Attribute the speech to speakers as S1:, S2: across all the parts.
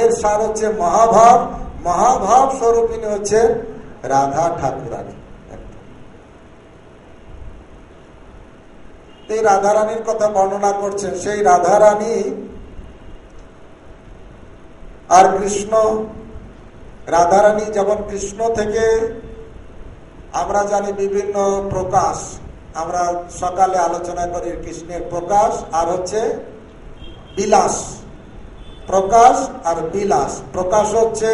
S1: এর সার হচ্ছে মহাভাব। মহাভাব স্বরূপিনী হচ্ছে রাধা ঠাকুরানী। এই রাধারানীর কথা বর্ণনা করছেন। সেই রাধারানী আর কৃষ্ণ, রাধারানী যেমন কৃষ্ণ থেকে আমরা জানি বিভিন্ন প্রকাশ, আমরা সকালে আলোচনা করি কৃষ্ণের প্রকাশ আর হচ্ছে বিলাস। প্রকাশ আর বিলাস। প্রকাশ হচ্ছে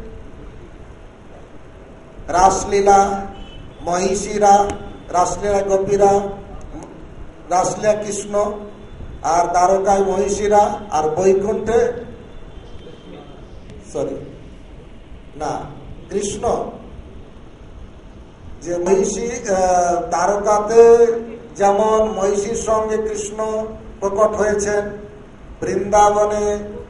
S1: রাসলীলা, মহিষীরা, রাসলীলা গোপীরা, রাসলীলা কৃষ্ণ, আর দ্বারকায় মহিষীরা, আর বৈকুণ্ঠে কৃষ্ণ। যে মহিষী দ্বারকাতে যেমন মহিষীর সঙ্গে কৃষ্ণ প্রকট হয়েছেন, বৃন্দাবনে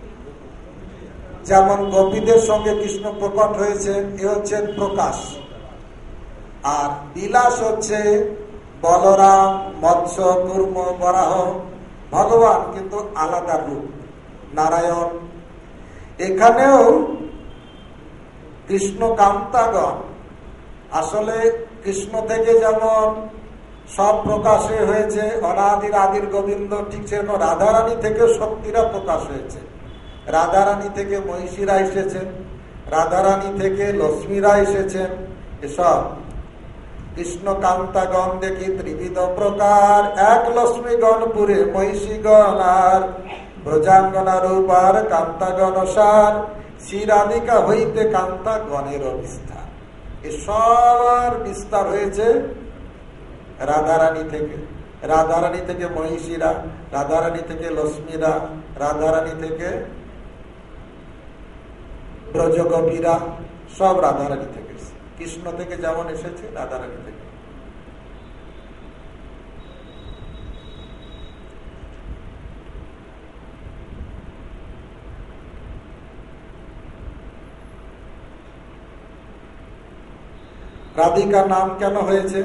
S1: যেমন গোপীদের সঙ্গে কৃষ্ণ প্রকট হয়েছেন, এ হচ্ছে প্রকাশ। আর বিলাস হচ্ছে বলরাম, মৎস্য, কুর্ম, বরাহ, ভগবান কিন্তু আলাদা রূপ, নারায়ণ। এখানেও কৃষ্ণ কান্তাগণ আসলে কৃষ্ণ থেকে যেমন সব প্রকাশে হয়েছে, অনাদির আদির গোবিন্দ, ঠিক সেরকম রাধারানী থেকে শক্তিরা প্রকাশ হয়েছে। রাধারানী থেকে মহিষীরা এসেছেন, রাধারানী থেকে লক্ষ্মীরা এসেছেন। এসব কৃষ্ণ কান্তাগণ দেখি ত্রিবিধ প্রকার, এক লক্ষ্মীগণ পুরে মহিষীগণ আর ব্রজাঙ্গনা রূপার কান্তাগণ সার, শ্রী রাধিকা হইতে কান্তাগণের বিস্তার। এসবার বিস্তার হয়েছে রাধারানী থেকে। রাধারানী থেকে মহিষীরা, রাধারানী থেকে লক্ষ্মীরা, রাধারানী থেকে ব্রজগোপীরা, সব রাধারানী থেকে। কৃষ্ণ থেকে যেমন এসেছে রাধারানী থেকে। রাধিকা নাম কেন হয়েছে?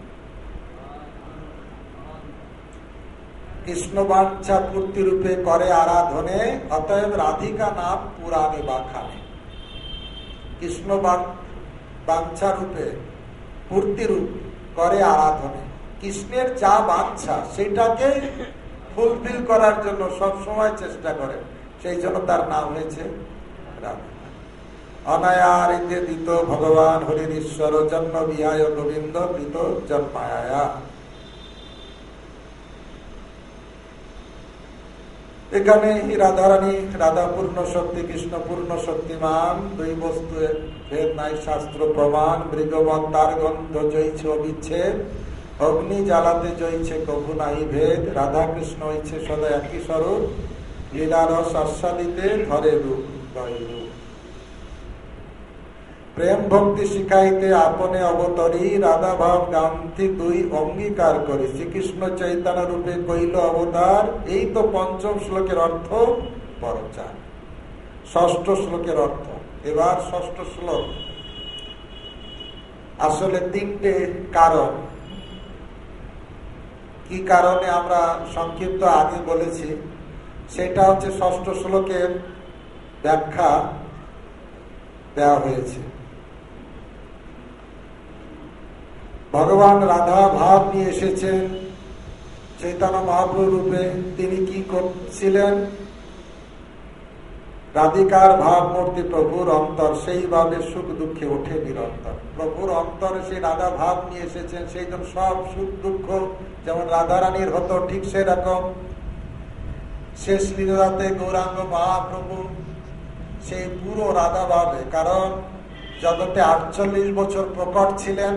S1: কৃষ্ণ বাঞ্ছা পূর্তি রূপে করে আরাধনে, অতএব রাধিকা নাম পুরাণে বাখানে। কৃষ্ণ বাঞ্ছা রূপে পূর্তি রূপ করে আরাধনে, কৃষ্ণের যা বাঞ্ছা সেটাকে ফুলফিল করার জন্য সব সময় চেষ্টা করে, সেই জন্য তার নাম হয়েছে রাধিকা। অনায়ার ইন্দে দিত ভগবান হরির ঈশ্বর জন্ম বিহায় গোবিন্দ কৃত জন্মায়া। এখানে রাধারানী, রাধা পূর্ণ শক্তি, কৃষ্ণ পূর্ণ শক্তিমান, দুই বস্তু ভেদ নাই শাস্ত্র প্রমাণ। মৃগবন তার গন্ধ জয়ছে অবিচ্ছেদ, অগ্নি জ্বালাতে জয়ছে কভু নাই ভেদ। রাধা কৃষ্ণ হইছে সদা একই স্বরূপ, লীলারস আস্বাদিতে ধরে রূপ রূপ। প্রেম ভক্তি শিখাইতে আপনে অবতরী, রাধা ভাব গান্ধী দুই অঙ্গীকার করি। শ্রীকৃষ্ণ চৈতন্য রূপে কইল অবতার, এই তো পঞ্চম শ্লোকের অর্থ পরচার। ষষ্ঠ শ্লোকের অর্থ এবার ষষ্ঠ শ্লোক। আসলে তিনটে কারণ, কি কারণে আমরা সংক্ষিপ্ত আগে বলেছি, সেটা হচ্ছে ষষ্ঠ শ্লোকের ব্যাখ্যা দেওয়া হয়েছে। ভগবান রাধা ভাব নিয়ে এসেছেন চৈতন্য মহাপ্রভু রূপে। তিনি কি করছিলেন? রাধিকার ভাব মূর্তি প্রভুর অন্তর, সেইভাবে সুখ দুঃখে ওঠে নিরন্তর। প্রভুর অন্তরে সেই রাধা ভাব নিয়ে এসেছেন, সেই জন্য সব সুখ দুঃখ যেমন রাধারানীর হতো, ঠিক সেরকম শেষ লীলাতে গৌরাঙ্গ মহাপ্রভু সেই পুরো রাধা ভাবে, কারণ জগতে 48 বছর প্রকট ছিলেন,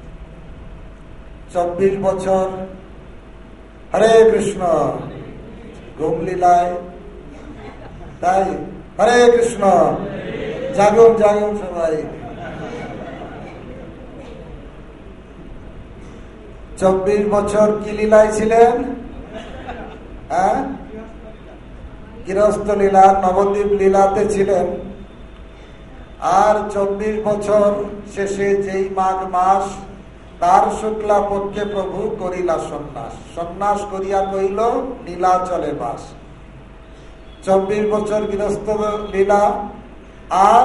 S1: 24 বছর হরে কৃষ্ণ গোমলীলায়, তাই হরে কৃষ্ণ জাগুন জাগুন সবাই। 24 বছর কি লীলায় ছিলেন? হ্যাঁ, গৃহস্থ লীলা, নবদ্বীপ লীলাতে ছিলেন। আর 24 বছর শেষে যেই মাঘ মাস, তার শুক্লা পক্ষে প্রভু করিলা সন্ন্যাস। সন্ন্যাস করিয়া কইল নীলাচলে বাস। 24 বছর গৃহস্থ লীলা, আর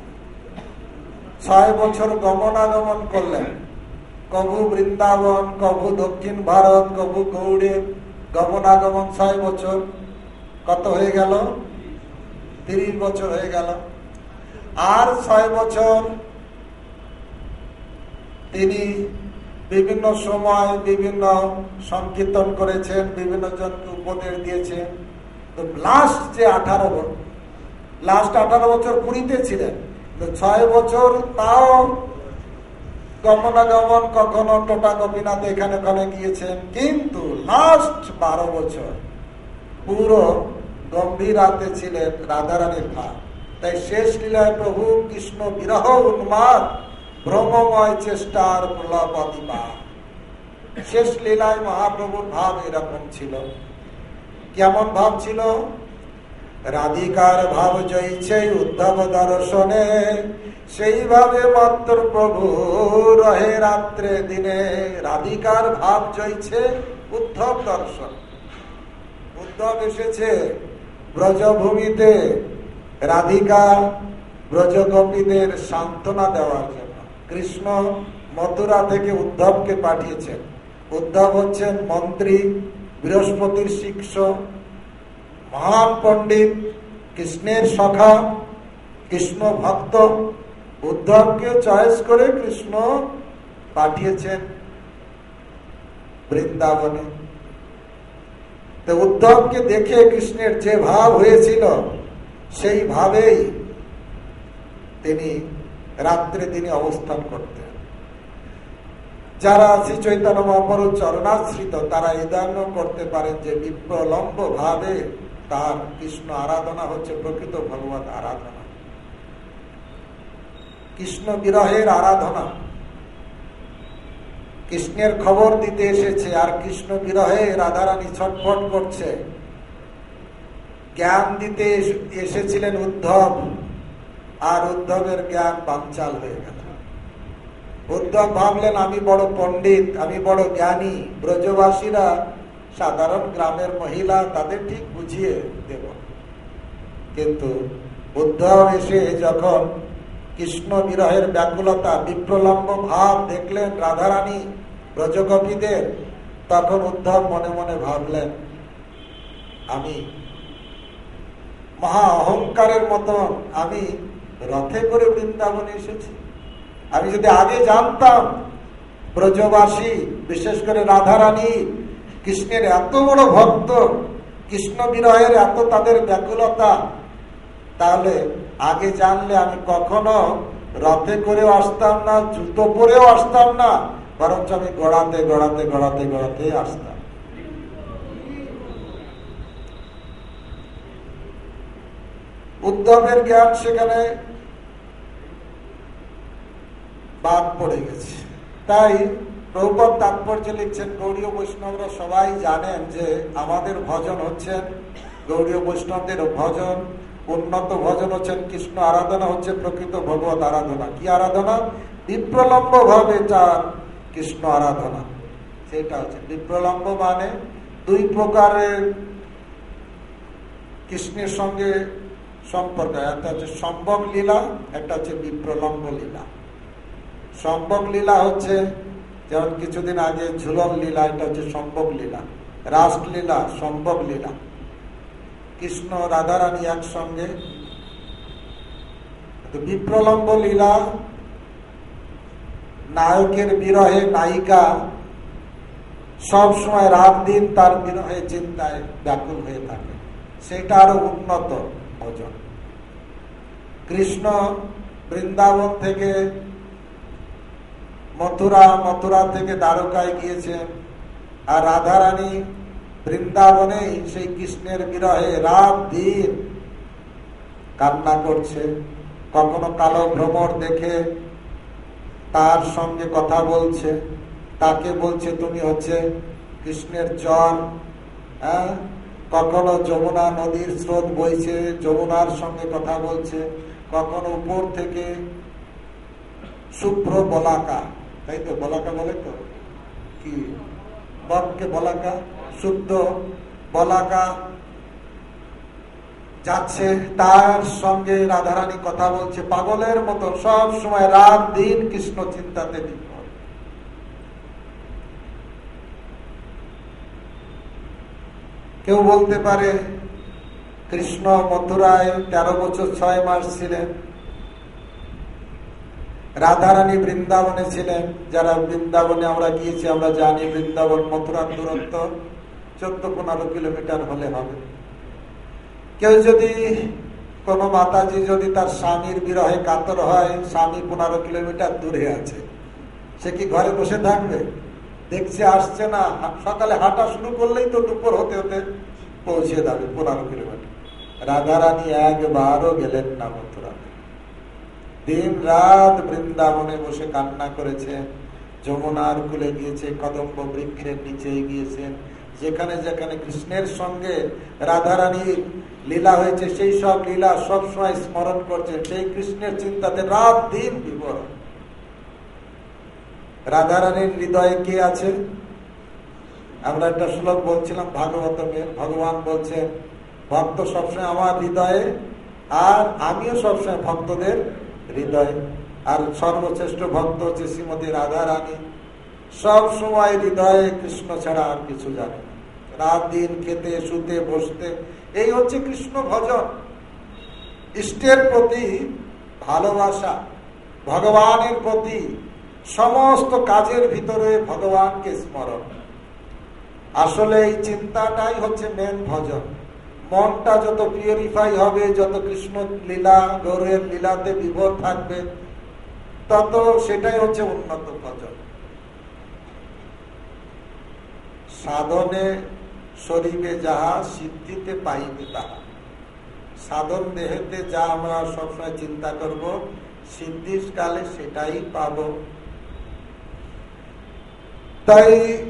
S1: 6 বছর গমনাগমন করলেন। কভু বৃন্দাবন, কভু দক্ষিণ ভারত, কভু গৌড়ে গমনাগমন 6 বছর। কত হয়ে গেল? 30 বছর হয়ে গেল। আর 6 বছর তিনি বিভিন্ন সময় বিভিন্ন সংকীর্তন করেছেন, বিভিন্ন জনকে উপদেশ দিয়েছেন। তো লাস্ট যে 18 বছর পুরীতে ছিলেন, তো 6 বছর তাও গমনাগমন, কখনো টোটা গোপীনাথ এখানে ওখানে গিয়েছেন, কিন্তু লাস্ট 12 বছর পুরো গম্ভীরাতে ছিলেন রাধারানীর ভাব। তাই শেষ লীলায় প্রভু কৃষ্ণ বিরহ উন্মাদ ভ্রমময় চেষ্টার প্রলাপদিবা। শেষ লীলায় মহাপ্রভুর ভাব এরকম ছিল। কেমন ভাব ছিল? রাধিকার ভাব জয়ছে উদ্ধব দর্শনে, সেইভাবে মাত্র প্রভু রহে রাত্রে দিনে। রাধিকার ভাব জয়ছে উদ্ধব দর্শন। উদ্ধব এসেছে ব্রজভূমিতে রাধিকা ব্রজগোপীদের সান্ত্বনা দেওয়ার জন্য। কৃষ্ণ মথুরা থেকে উদ্ধবকে পাঠিয়েছেন। উদ্ধব হচ্ছেন মন্ত্রী, বৃহস্পতির শিষ্য, মহান পণ্ডিত, কৃষ্ণের সখা, কৃষ্ণ ভক্ত। উদ্ধবকে চয়েস করে কৃষ্ণ পাঠিয়েছেন বৃন্দাবনে। তো উদ্ধবকে দেখে কৃষ্ণের যে ভাব হয়েছিল, সেই ভাবেই তিনি রাত্রে দিনে অবস্থান করতেন। যারা শ্রী চৈতন্য মহাপ্রভুর চরণাশ্রিত, তারা হৃদয়ঙ্গ করতে পারেন যে বিপ্রলম্ব ভাবে তার কৃষ্ণ আরাধনা হচ্ছে প্রকৃত ভগবত আরাধনা, কৃষ্ণ বিরহের আরাধনা। কৃষ্ণের খবর দিতে এসেছে, আর কৃষ্ণ বিরহে রাধারানী ছটফট করছে। জ্ঞান দিতে এসেছিলেন উদ্ধব, আর উদ্ধবের জ্ঞান বানচাল হয়ে গেল। উদ্ধব ভাবলেন আমি বড় পণ্ডিত, আমি বড় জ্ঞানী, ব্রজবাসীরা সাধারণ গ্রামের মহিলা, তাদের ঠিক বুঝিয়ে দেব। কিন্তু উদ্ধব এসে যখন কৃষ্ণ বিরহের ব্যাকুলতা, বিপ্রলম্ব ভাব দেখলেন রাধারানী ব্রজগোপীদের, তখন উদ্ধব মনে মনে ভাবলেন আমি মহা অহংকারের মতন আমি রথে করে বৃন্দাবনে এসেছি। আমি যদি আগে জানতাম ব্রজবাসী, বিশেষ করে রাধারানী কৃষ্ণের এত বড় ভক্ত, কৃষ্ণ বিরহের এত তাদের ব্যাকুলতা, তাহলে আগে জানলে আমি কখনো রথে করেও আসতাম না, জুতো পরেও আসতাম না, বরঞ্চ আমি গড়াতে গড়াতে গড়াতে গড়াতে আসতাম। উদ্ধবের জ্ঞান সেখানে বাদ পড়ে গেছে। তাই প্রভুপাদ তাৎপর্য লিখছেন, গৌড়ীয় বৈষ্ণবরা সবাই জানেন যে আমাদের ভজন হচ্ছেন গৌড়ীয় বৈষ্ণবদের ভজন, উন্নত ভজন হচ্ছেন কৃষ্ণ আরাধনা, হচ্ছে প্রকৃত ভগবত আরাধনা। কি আরাধনা? বিপ্রলম্ব ভাবে তার কৃষ্ণ আরাধনা, সেটা হচ্ছে বিপ্রলম্ব। মানে দুই প্রকারের কৃষ্ণের সঙ্গে সম্পর্ক, একটা হচ্ছে সম্ভব লীলা, একটা হচ্ছে বিপ্রলম্ব লীলা। সম্ভব লীলা হচ্ছে যেমন কিছুদিন আগে ঝুলন লীলা, এটা হচ্ছে সম্ভব লীলা। রাসলীলা সম্ভব লীলা, কৃষ্ণ রাধারানী একসঙ্গে। বিপ্রলম্ব লীলা নায়কের বিরহে নায়িকা সব সময় রাত দিন তার বিরহে চিন্তায় ব্যাকুল হয়ে থাকে, সেটা আরো উন্নত ভজন। কৃষ্ণ বৃন্দাবন থেকে মথুরা, মথুরা থেকে দ্বারকায় গিয়েছেন, আর রাধারানী বৃন্দাবনেই সেই কৃষ্ণের বিরহে রাত দিন কান্না করছে। কখনো কালো ভ্রমর দেখে তার সঙ্গে কথা বলছে, তাকে বলছে তুমি হচ্ছে কৃষ্ণের জন। কখনো যমুনা নদীর স্রোত বইছে, যমুনার সঙ্গে কথা বলছে। কখনো উপর থেকে শুভ্র বলাকা, তাই তো বলাকা বলে তো কি, বককে বলাকা, শুদ্ধ বলাকা যাচ্ছে, তার সঙ্গে রাধারানী কথা বলছে পাগলের মতো, সব সময় রাত দিন কৃষ্ণ চিন্তাতে বিভোর। কেউ বলতে পারে কৃষ্ণ মথুরায় 13 বছর 6 মাস ছিলেন, রাধারানী বৃন্দাবনে ছিলেন। যারা বৃন্দাবনে আমরা গিয়েছি আমরা জানি বৃন্দাবন মথুরার দূরত্ব 14-15 কিলোমিটার হলে হবে। কেউ যদি কোন মাতাজি যদি তার স্বামীর বিরহে কাতর হয়, স্বামী 15 কিলোমিটার দূরে আছে, সে কি ঘরে বসে থাকবে? দেখছে আসছে না, সকালে হাঁটা শুরু করলেই তো দুপুর হতে হতে পৌঁছে যাবে 15 কিলোমিটার। রাধারানী একবারও গেলেন না মথুরা, দিন রাত বৃন্দাবনে বসে কান্না করেছে, যমুনার কূলে গিয়েছে, কদম্ব বৃক্ষের নিচে গিয়েছেন, যেখানে যেখানে কৃষ্ণের সঙ্গে রাধারানীর লীলা হয়েছে সেই সব লীলা সবসময় স্মরণ করছে, সেই কৃষ্ণের চিন্তাতে রাত দিন বিভোর। রাধারানীর হৃদয়ে কে আছে? আমরা একটা শ্লোক বলছিলাম ভাগবতমের, ভগবান বলছেন ভক্ত সবসময় আমার হৃদয়ে, আর আমিও সবসময় ভক্তদের হৃদয়ে। আর সর্বশ্রেষ্ঠ ভক্ত হচ্ছে শ্রীমতী রাধারানী, সব সময় হৃদয়ে কৃষ্ণ ছাড়া আর কিছু জানে না। রাত দিন খেতে শুতে বসতে এই হচ্ছে কৃষ্ণ ভজন, ইষ্টের প্রতি ভালোবাসা, ভগবানের প্রতি সমস্ত কাজের ভিতরে ভগবানকে স্মরণ। আসলে এই চিন্তাটাই হচ্ছে মেন ভজন। মনটা যত পিউরিফাই হবে, যত কৃষ্ণ লীলা গৌরের লীলাতে বিভোর থাকবে, তত সেটাই হচ্ছে উন্নত ভজন। সাধনে শরীরে যাহা সিদ্ধিতে পাইবে তাহা, সাধন দেহেতে যা আমরা সবসময় চিন্তা করব সিদ্ধির কালে সেটাই পাব। তাই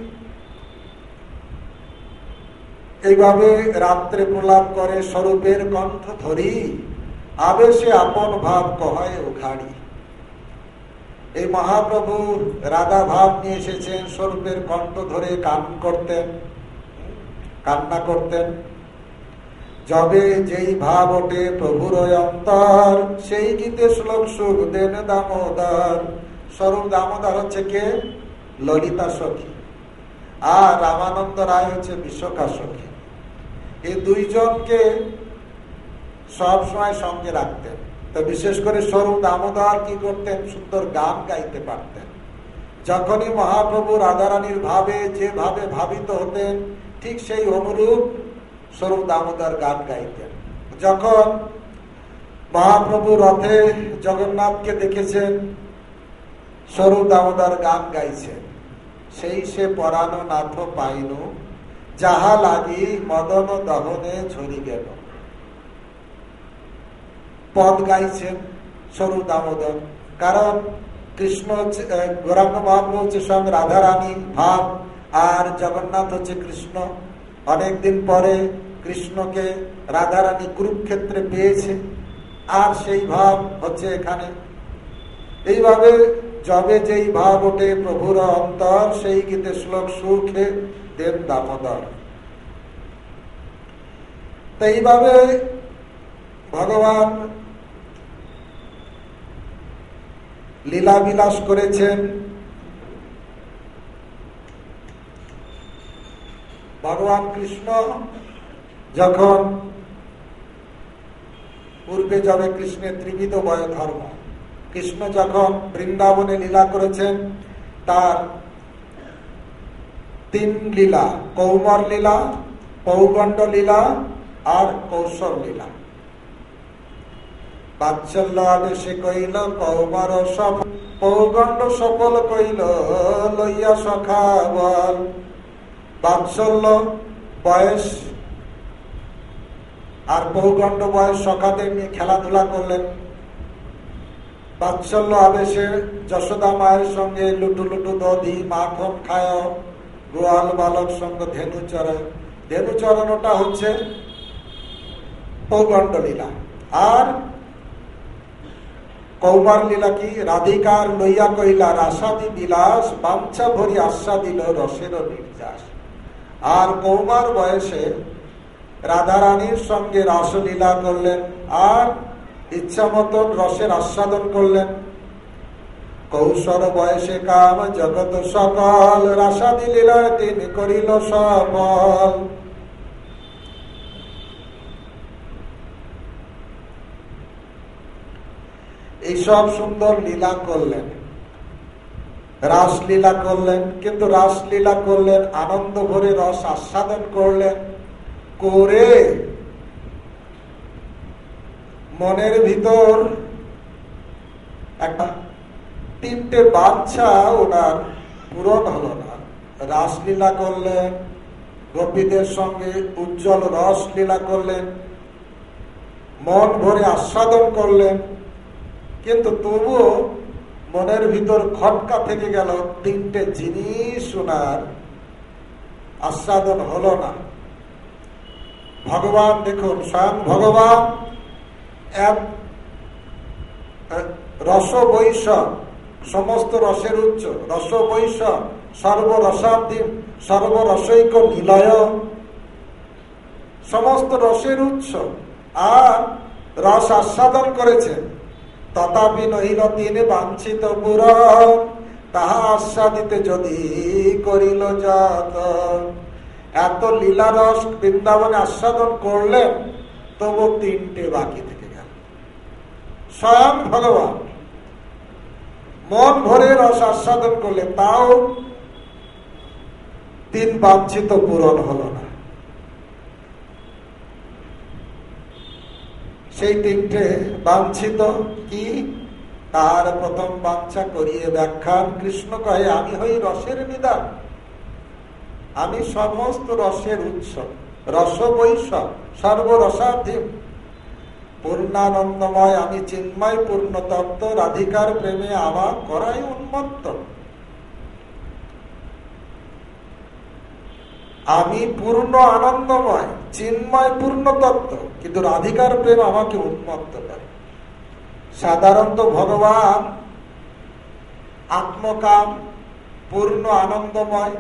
S1: এইভাবে রাত্রে প্রলাপ করে স্বরূপের কণ্ঠ ধরি, আবেশে আপন ভাব কহায় উঘাড়ি। এই মহাপ্রভু রাধা ভাব নিয়ে এসেছেন, স্বরূপের কণ্ঠ ধরে কান্না করতেন। যবে যেই ভাব ওঠে প্রভুর অন্তর, সেই গীতে শ্লোক সুখ দেন দামোদর। স্বরূপ দামোদর হচ্ছে কে? ললিতা সখী, আর রামানন্দ রায় হচ্ছে বিশ্বকা সখী। এই দুইজনকে সব সময় সঙ্গে রাখতেন। তো বিশেষ করে স্বরূপ দামোদর কি করতেন? সুন্দর গান গাইতে পারতেন। যখনই মহাপ্রভু রাধারানীর ভাবে যেভাবে ভাবিত হতেন, ঠিক সেই অনুরূপ স্বরূপ দামোদর গান গাইতেন। যখন মহাপ্রভু রথে জগন্নাথকে দেখেছেন, স্বরূপ দামোদর গান গাইছেন, সেই সে পরানো নাথ পাইনু, যাহা লাগি মদন দহনে ঝরি গেল। পদ গাইছেন স্বরূপ দামোদর, কারণ কৃষ্ণ গৌরাঙ্গ মহাপ্রভু হচ্ছে স্বয়ং রাধারানী ভাব, আর জগন্নাথ হচ্ছে কৃষ্ণ। অনেকদিন পরে কৃষ্ণকে রাধারানী কুরুক্ষেত্রে পেয়েছে, আর সেই ভাব হচ্ছে এখানে। এইভাবে যবে যেই ভাব ওঠে প্রভুর অন্তর, সেই গীতে শ্লোক সুখে দেন দামোদর। তো এইভাবে ভগবান লীলা বিলাস করেছেন। ভগবান কৃষ্ণ যখন পূর্বে যাবে কৃষ্ণের ত্রিবিধ বয় ধর্ম, কৃষ্ণ যখন বৃন্দাবনে লীলা করেছেন, তার 3 লীলা, কৌমার লীলা, পৌগণ্ড লীলা আর কৌশল লীলা। বাৎসল্য আদেশে কইল কৌমার সফল, পৌগণ্ড সফল কইল লইয়া সখা বল। বাৎসল্য বয়স আর পৌগণ্ড বয়স সখাদের নিয়ে খেলাধুলা করলেন। বাৎসল্য আদেশে যশোদা মায়ের সঙ্গে লুটু লুটু দধি মাখন খায়, গোয়াল বালক সঙ্গে ধেনু চড়ায়। ধেনু চড়ানোটা হচ্ছে পৌগণ্ড লীলা। আর কৌমার লীলা কি? রাধিকার লইয়া কইলা রাসাদি বিলাস, বাঞ্ছা ভরি আশ্বা দিল রসের নির্যাস। আর কৌমার বয়সে রাধারানীর সঙ্গে রাসলীলা করলেন আর ইচ্ছা মতন রসের আস্বাদন করলেন। কৌশল বয়সে কাম জগৎ সকল, রাসাদি লীলায় তিনি করিল সফল। এইসব সুন্দর লীলা করলেন, রাসলীলা করলেন, কিন্তু রাসলীলা করলেন আনন্দ ভরে, রস আস্বাদন করলেন করে মনের ভিতর একটা তিনটে বাচ্চা ওনার পূরণ হলো না। রাসলীলা করলেন, গোপীদের সঙ্গে উজ্জ্বল রস লীলা করলেন, মন ভরে আস্বাদন করলেন, কিন্তু তবুও মনের ভিতর খটকা থেকে গেল, তিনটে জিনিস ওনার আস্বাদন হলো না। ভগবান দেখুন, স্বয়ং ভগবান এক রস বৈশ, সমস্ত রসের উচ্চ, রস বৈশ সর্বরসাধিম সর্বরসৈক নিলয়, সমস্ত রসের উচ্চ আর রস আস্বাদন করেছেন। তথাপি নহিল তিনি বাঞ্ছিত পুরন, তাহা আস্বাদিতে যদি করিল যত। এত লীলারস বৃন্দাবনে আস্বাদন করলেন, তবু তিনটে বাকি থেকে গেল। স্বয়ং ভগবান মন ভরে রস আস্বাদন করলেন, তাও তিন বাঞ্ছিত পূরণ হলো না। সেই তিনটে বাঞ্ছিত কি? তার প্রথম বাঞ্ছা করিয়ে ব্যাখ্যান। কৃষ্ণ কহে, আমি হই রসের নিদান, আমি সমস্ত রসের উৎস, রস বৈশ সর্বরসাধিম পূর্ণানন্দময়, আমি চিন্ময় পূর্ণ তত্ত্ব, রাধিকার প্রেমে আমার করাই উন্মত্ত। আমি পূর্ণ আনন্দময়, চিন্ময় পূর্ণ তত্ত্ব, কিন্তু রাধিকার প্রেম আমাকে উন্মত্ত করে। সাধারণত ভগবান আত্মকাম, পূর্ণ আনন্দময়,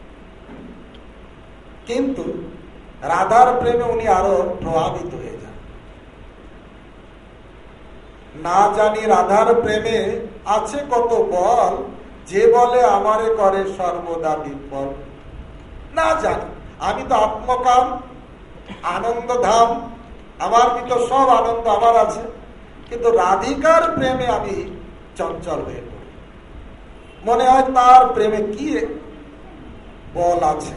S1: কিন্তু রাধার প্রেমে উনি আরো প্রভাবিত হয়ে যান। না জানি রাধার প্রেমে আছে কত বল, যে বলে আমারে করে সর্বদা বিফল। না জানি, আমি তো আত্মকাম, আনন্দধাম, আমার ভিতর সব আনন্দ আমার আছে, কিন্তু রাধিকার প্রেমে আমি চঞ্চল হয়ে পড়ি। মনে হয় তার প্রেমে কি বল আছে।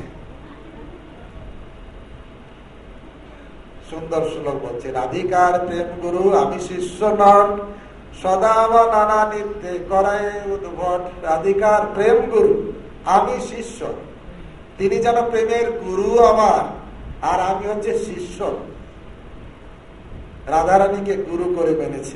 S1: সুন্দর শ্লোক বলছে, রাধিকার প্রেম গুরু আমি শিষ্য নট, সদা আমার নানা নিত্যে করায় উদ্ভট। রাধিকার প্রেম গুরু, আমি শিষ্য, তিনি যেন প্রেমের গুরু আমার, আর আমি হচ্ছে শিষ্য। রাধারানীকে গুরু করে মেনেছে।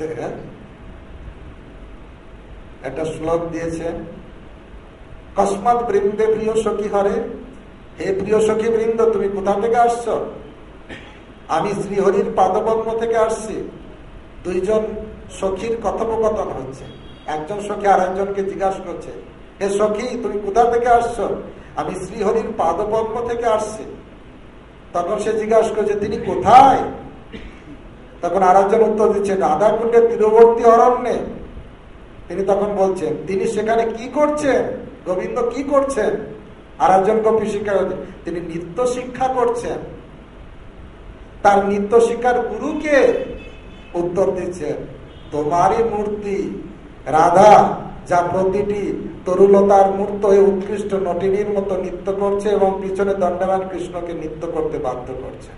S1: একটা শ্লোক দিয়েছে, কসমাৎ বৃন্দে প্রিয় সখী হরে, হে প্রিয় সখী বৃন্দ, তুমি কোথা থেকে আসছো? আমি শ্রীহরির পাদপদ্ম থেকে আসছি। দুইজন সখীর কথোপকথন হচ্ছে, একজন সখী আর একজনকে জিজ্ঞাসা করছে, হে সখী তুমি কোথা থেকে আসছো? আমি শ্রীহরির পাদপদ্ম থেকে আসছি। তখন সে জিজ্ঞাসা করছে, তিনি কোথায়? তখন আর একজন উত্তর দিচ্ছে, রাধাকুণ্ডের তীরবর্তী অরণ্যে। তিনি তখন বলছেন, তিনি সেখানে কি করছেন? গোবিন্দ কি করছেন? আর একজন গোপী শিক্ষা, তিনি নৃত্য শিক্ষা করছেন। তার নৃত্য শিক্ষার গুরুকে? উত্তর দিচ্ছেন, তোমারই মূর্তি রাধা, যা প্রতিটি তরুলতার মূর্ত হয়ে উৎকৃষ্ট নটিনীর মতো নৃত্য করছে এবং পিছনে দণ্ডায়মান কৃষ্ণকে নৃত্য করতে বাধ্য করছে।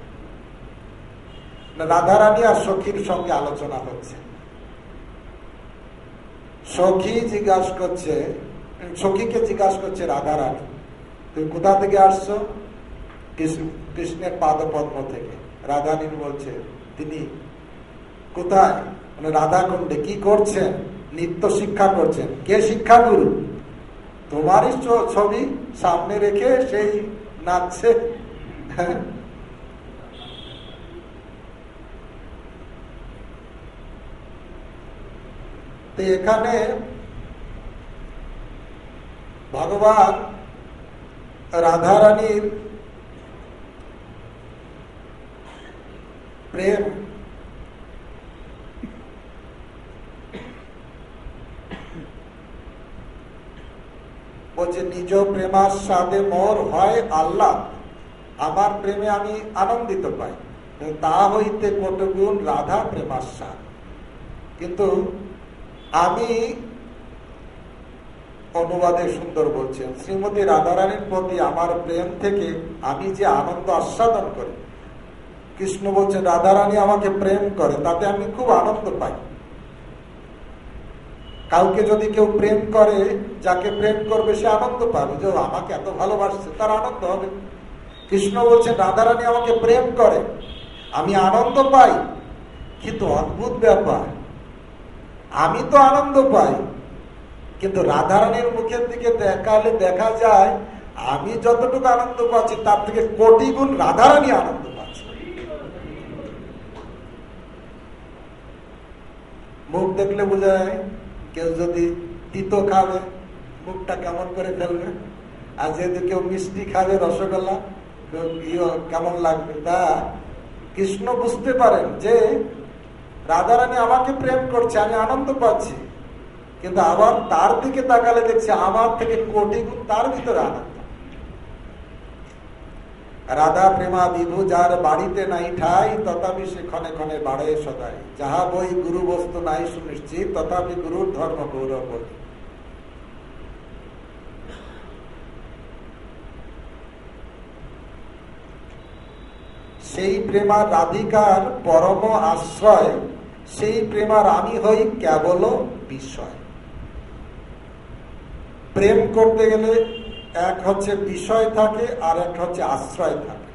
S1: রাধারানী আর সখীর সঙ্গে আলোচনা হচ্ছে। সখীকে জিজ্ঞাসা করছে রাধারানী, তুমি কোথা থেকে আসছো? কৃষ্ণের পাদপদ্ম থেকে। রাধারানী বলছে, তিনি কোথায়? মানে রাধাকুণ্ডে। কি করছেন? নৃত্য শিক্ষা করছেন। কে শিক্ষাগুরু? তোমারই ছবি সামনে রেখে সেই নাচছে। তো এখানে ভগবান রাধারানীর প্রেম বলছে নিজ প্রেমাস্বাদে মোর হয় আল্লাহ, আমার প্রেমে আমি আনন্দিত পাই, তা হইতে কতগুণ রাধা প্রেমাস্বাদ। কিন্তু আমি অনুবাদে সুন্দর বলছেন, শ্রীমতী রাধারানীর প্রতি আমার প্রেম থেকে আমি যে আনন্দ আস্বাদন করি, কৃষ্ণ বলছেন রাধারানী আমাকে প্রেম করে, তাতে আমি খুব আনন্দ পাই। কাউকে যদি কেউ প্রেম করে, যাকে প্রেম করবে সে আনন্দ পাবে, যে আমাকে এত ভালোবাসছে, তার আনন্দ হবে। কৃষ্ণ বলছেন রাধারানী আমাকে প্রেম করে, আমি আনন্দ পাই। কিন্তু অদ্ভুত ব্যাপার, আমি তো আনন্দ পাই, কিন্তু রাধারানীর মুখের দিকে দেখালে দেখা যায় আমি যতটুকু আনন্দ পাচ্ছি তার থেকে কোটি গুণ রাধারানী আনন্দ পাচ্ছে। মুখ দেখলে বোঝা যায়, কেউ যদি তিতো খাবে মুখটা কেমন করে ফেলবে, আর যদি কেউ মিষ্টি খাবে রসগোল্লা কেমন লাগবে। তা কৃষ্ণ বুঝতে পারেন যে রাধারানী আমাকে প্রেম করছে, আমি আনন্দ পাচ্ছি, কিন্তু আবার তার দিকে তাকালে দেখছে আমার থেকে কোটি গুণ তার ভিতরে আনন্দ। রাধা প্রেমা বিভু যার বাড়িতে নাই ঠাই, তথাপি সে ক্ষণে ক্ষণে বাড়ে সদাই, যাহা বই গুরু বস্তু নাই সুনিশ্চিত, তথাপি গুরুর ধর্ম গৌরব। সেই প্রেমার রাধিকার পরম আশ্রয়, সেই প্রেমার আমি হই কেবল বিষয়। প্রেম করতে গেলে এক হচ্ছে বিষয় থাকে, আর এক হচ্ছে আশ্রয় থাকে।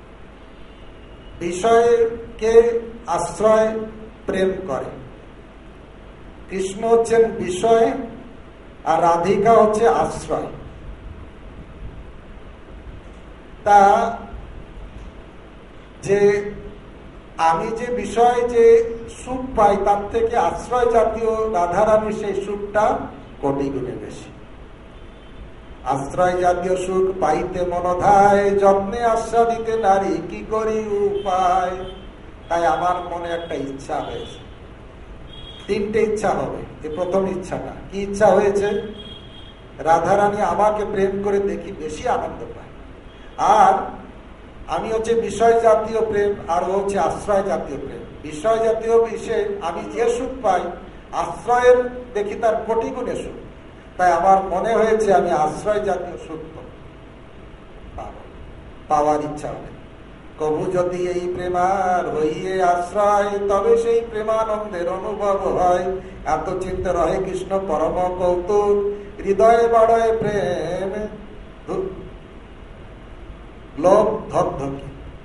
S1: বিষয়কে আশ্রয় প্রেম করে। কৃষ্ণ হচ্ছেন বিষয় আর রাধিকা হচ্ছে আশ্রয়। তা যে আমি যে বিষয় যে সুখ পাই তার থেকে আশ্রয় জাতীয় রাধারানী সেই সুখটা কোটি গুণে বেশি। আশ্রয় জাতীয় সুখ পাইতে মনধায়, যত্নে আস্বাদিতে নারী কি করি উপায়। তাই আমার মনে একটা ইচ্ছা হয়েছে, তিনটে ইচ্ছা হবে। এই প্রথম ইচ্ছাটা কি ইচ্ছা হয়েছে, রাধারানী আমাকে প্রেম করে দেখি বেশি আনন্দ পায়। আর আমি হচ্ছে বিষয় জাতীয় প্রেম, আর ও হচ্ছে আশ্রয় জাতীয় প্রেম। বিষয় জাতীয় বিষয়ে আমি যে সুখ পাই, আশ্রয়ের দেখি তার কোটি গুণে সুখ। তাই আমার মনে হয়েছে আমি আশ্রয় জাতীয় সুখ পাওয়ার ইচ্ছা হবে। কবু যদি এই প্রেমার হইয়ে আশ্রয়, তবে সেই প্রেমানন্দের অনুভব হয়। এত চিন্তা রহে কৃষ্ণ পরম কৌতুক, হৃদয়ে বাড়য় প্রেম লোভ ধকধকি।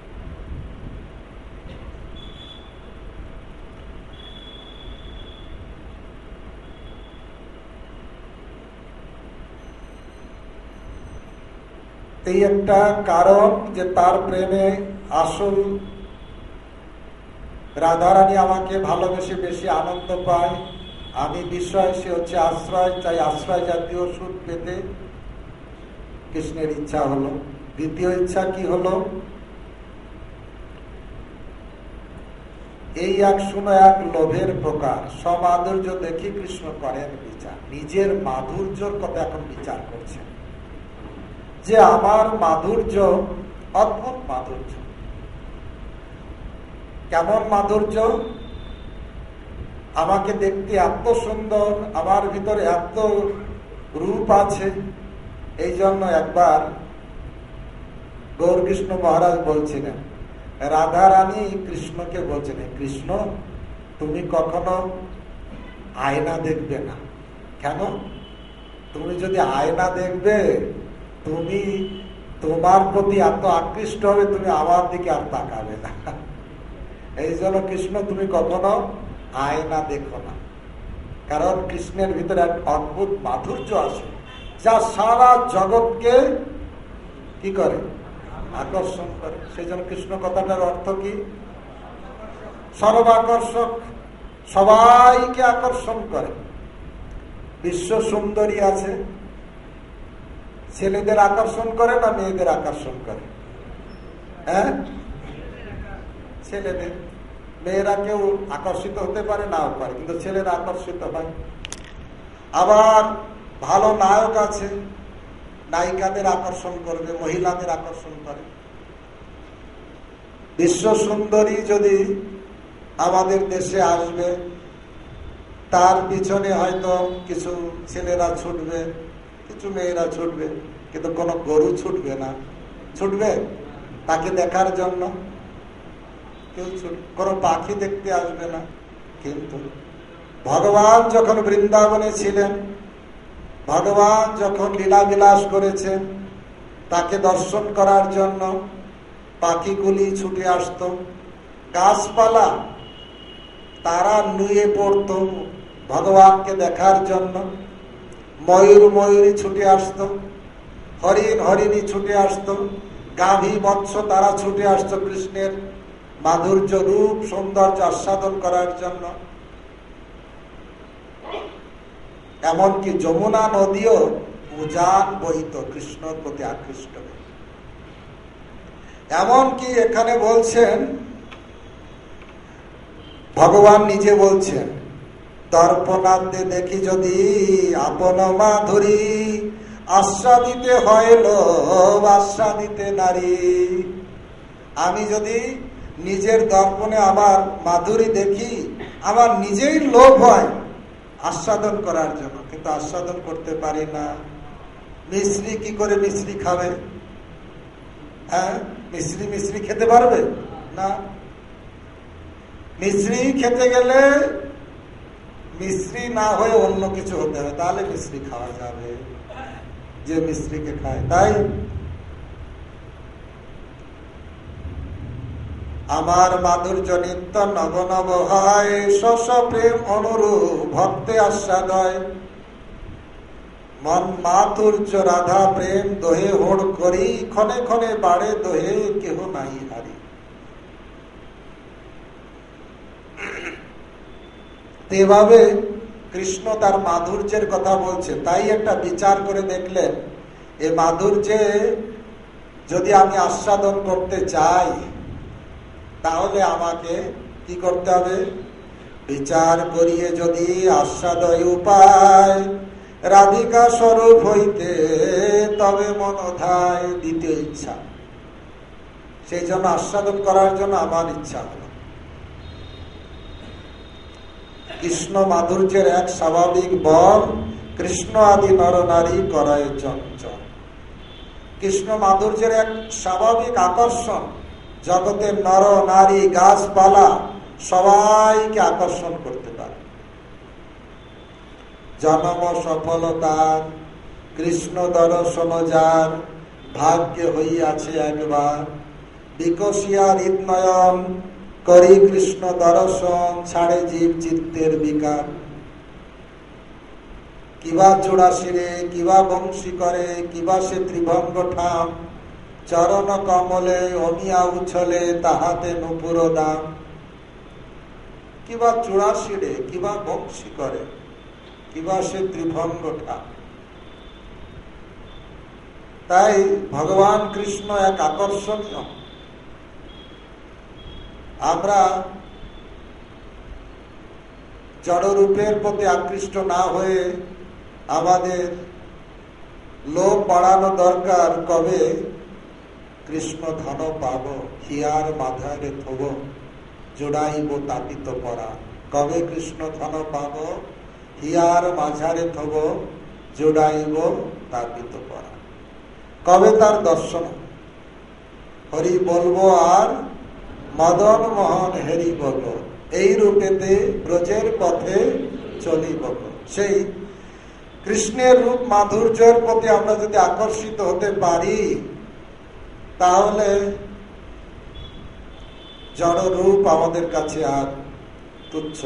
S1: এই একটা কারণ যে তার প্রেমে আসল রাধারানী আমাকে ভালোবেসে বেশি আনন্দ পায়, আমি বিষয়, সে হচ্ছে আশ্রয়। চাই আশ্রয় জাতীয় সুখ পেতে কৃষ্ণের ইচ্ছা হলো। দ্বিতীয় ইচ্ছা কি হলো, এই এক শুনো এক লোভের প্রকার, সমাধুর্য দেখি কৃষ্ণ করেন বিচার। নিজের মাধুর্যর কথা এখন বিচার করছেন, যে আমার মাধুর্য অদ্ভুত মাধুর্য। কেমন মাধুর্য, আমাকে দেখতে এত সুন্দর, আমার ভিতরে এত রূপ আছে। এই জন্য একবার গৌরকৃষ্ণ মহারাজ বলছিলেন, রাধারানী কৃষ্ণকে বলছিলেন, কৃষ্ণ তুমি কখনো আয়না দেখবে না। কেন? তুমি যদি আয়না দেখবে, তুমি তোমার প্রতি এত আকৃষ্ট হবে, তুমি আমার দিকে আর তাকাবে না। এই জন্য কৃষ্ণ তুমি কখনো আয়না দেখো না। কারণ কৃষ্ণের ভিতরে এক অদ্ভুত মাধুর্য আছে, যা সারা জগৎকে কি করে, আকর্ষণ করে। সেই জন্য কৃষ্ণ কথাটার অর্থ কি, সর্বাকর্ষক, সবাইকে আকর্ষণ করে। বিশ্ব সুন্দরী আছে, ছেলেদের আকর্ষণ করে না মেয়েদের আকর্ষণ করে? হ্যাঁ, ছেলেদের। মেয়েরা কেউ আকর্ষিত হতে পারে, নাও পারে, কিন্তু ছেলেরা আকর্ষিত হয়। আবার ভালো নায়ক আছে, নায়িকাদের আকর্ষণ করবে, মহিলাদের আকর্ষণ করে। বিশ্ব সুন্দরী যদি আমাদের দেশে আসবে, তার পিছনে হয়তো কিছু ছেলেরা ছুটবে, কিছু মেয়েরা ছুটবে, কিন্তু কোনো গরু ছুটবে না। ছুটবে তাকে দেখার জন্য? কেউ কোনো পাখি দেখতে আসবে না। কিন্তু ভগবান যখন বৃন্দাবনে ছিলেন, ভগবান যখন লীলা বিলাস করেছেন, তাকে দর্শন করার জন্য পাখিগুলি ছুটে আসত, গাছপালা তারা নুয়ে পড়ত ভগবানকে দেখার জন্য, ময়ূর ময়ূরী ছুটে আসত, হরিণ হরিণী ছুটে আসত, গাভী মৎস্য তারা ছুটে আসত কৃষ্ণের মাধুর্য রূপ সৌন্দর্য আস্বাদন করার জন্য। এমনকি যমুনা নদীও উজান বহিত কৃষ্ণর প্রতি আকৃষ্ট। এমনকি এখানে বলছেন, ভগবান নিজে বলছেন, দর্পণান্তে দেখি যদি আপন মাধুরী, আস্বাদিতে হইল আস্বাদিতে নারী। আমি যদি নিজের দর্পণে আমার মাধুরী দেখি, আমার নিজেই লোভ হয় আস্বাদন করার জন্য, কিন্তু আস্বাদন করতে পারি না। মিশ্রি কি করে মিশ্রি খাবে? হ্যাঁ, মিশ্রি মিশ্রি খেতে পারবে না। মিশ্রি খেতে গেলে মিশ্রি না হয়ে অন্য কিছু হতে হবে, তাহলে মিশ্রি খাওয়া যাবে, যে মিশ্রিকে খায়। তাই আমার মাধুর্য নিত্য নব নব হয়, শস প্রেম অনুরূপ ভক্তে আস্বাদয়। মন মাধুর্য রাধা প্রেম দোহে হোড় করি, ক্ষণে ক্ষণে বাড়ে দোহে কেহ নাই হারি। এভাবে কৃষ্ণ তার মাধুর্যের কথা বলছে। তাই একটা বিচার করে দেখলেন, এ মাধুর্যে যদি আমি আস্বাদন করতে চাই, তাহলে আমাকে কি করতে হবে? বিচার করিয়ে যদি আস্বাদয় উপায়, রাধিকা স্বরূপ হইতে তবে মনধায় দিতে ইচ্ছা। সেই জন্য আস্বাদন করার জন্য আমার ইচ্ছা হলো। কৃষ্ণ মাধুর্যের এক স্বাভাবিক বল, কৃষ্ণ আদি নর নারী করায় চঞ্চল। কৃষ্ণ মাধুর্যের এক স্বাভাবিক আকর্ষণ, জগতের নর নারী গাছপালা সবাইকে আকর্ষণ করতে পারে। জন্ম সফলতা কৃষ্ণ দর্শন যার, ভাগ্যে হইয়াছে একবার, বিকশিয়া হৃদনয়ন করি কৃষ্ণ দর্শন, ছাড়ে জীব চিত্তের বিকার। কিবা চূড়াশিরে কিবা বংশী করে, কিবা সে ত্রিভঙ্গ ঠাম, চরণ কমলে অমিয়া উছলে তাহাতে নুপুর দাম। কিবা চূড়াশিরে কিবা বংশী করে, কিবা সে ত্রিভঙ্গ ঠাম। তাই ভগবান কৃষ্ণ এক আকর্ষণীয়। আমরা জড়রূপের প্রতি আকৃষ্ট না হয়ে আমাদের লোভ বাড়ানো দরকার। কবে কৃষ্ণ ধন পাব, হিয়ার মাধারে থব, জোড়াইব তাপিত পরা। কবে কৃষ্ণ ধন পাব, হিয়ার মাঝারে থব, জোড়াইব তাপিত পরা। কবে তার দর্শন? হরি বলবো আর মদন মোহন হেরি বল, এই রূপেতে ব্রজের পথে চলিব। সেই কৃষ্ণের রূপ মাধুর্যের প্রতি আমরা যদি আকর্ষিত হতে পারি, তাহলে জড় রূপ আমাদের কাছে আর তুচ্ছ।